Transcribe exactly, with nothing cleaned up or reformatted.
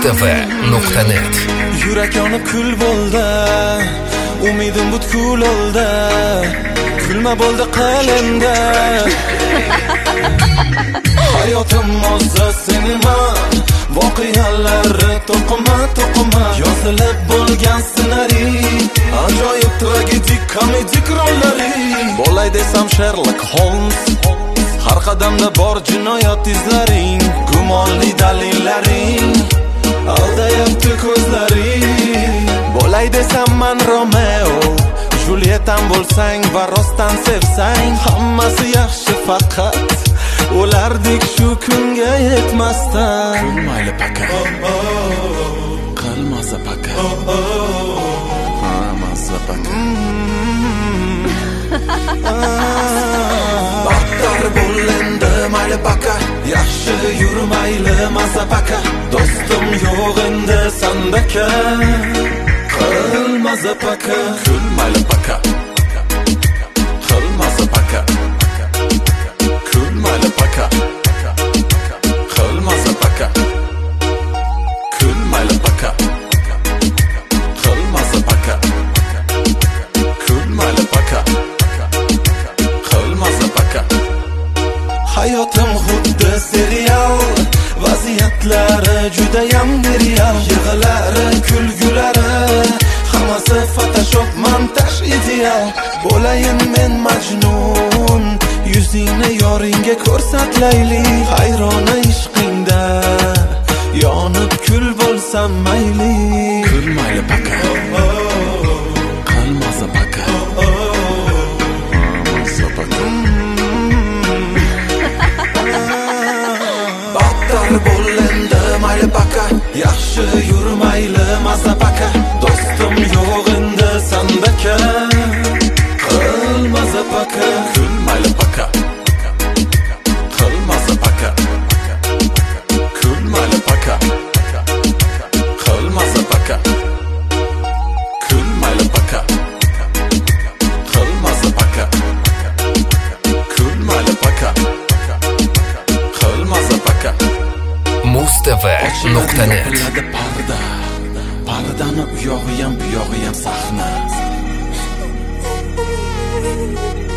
mustafa nuqta net. Yurak yonib kul bo'ldi, umidim butkul oldi, kulma bo'ldi qalamda. Hayotim o'zi sinema, voqealari to'qima to'qima, yozilib bo'lgan ssenariy, ajoyib tragedik komedik rollari. Bo'lay desam Sherlock Holmes, har qadamda bor jinoyat izlaring, gumonli dalillaring, aldayapti ko'zlaring. Bo'lay desam man Romeo, Julietam bo'lsang va rostdan sevsang, hammasi yaxshi faqat ulardek shu kunga yetmasdan. Kulmayli paka, qilmasa paka, hammasi paka. Battar bo'lendi mayli paka, yaxshi yurmayli masa paka. Do'stim yo'q endi sandaka, qilmasa paka. Kulmayli paka, qilmasa paka. Kulmayli paka, qilmasa paka. Kulmayli paka, qilmasa paka. Kulmayli paka, qilmasa paka. Hayotim xuddi serial, vaziyatlari juda ham real. Yig'lari, kulgulari, hammasi Photoshop montaj ideal. Bo'layin men Majnun, yuzingni yoringga ko'rsatlayli. Hayrona ishqingda yonib kul bo'lsam mayli. Kulmayli paka, qilmasa paka, qilmasa paka. Battar bo'lendi mayli paka, yaxshi yurmayli masa paka. Do'stim yo'q endi sandaka, qilmasa paka. Kulmayli paka, qilmasa paka. Kulmayli paka, qilmasa paka. Kulmayli paka, qilmasa paka. Kulmayli paka, qilmasa paka. mustafa nuqta net. Parda, pardani u yog'i ham bu yog'i ham sahna.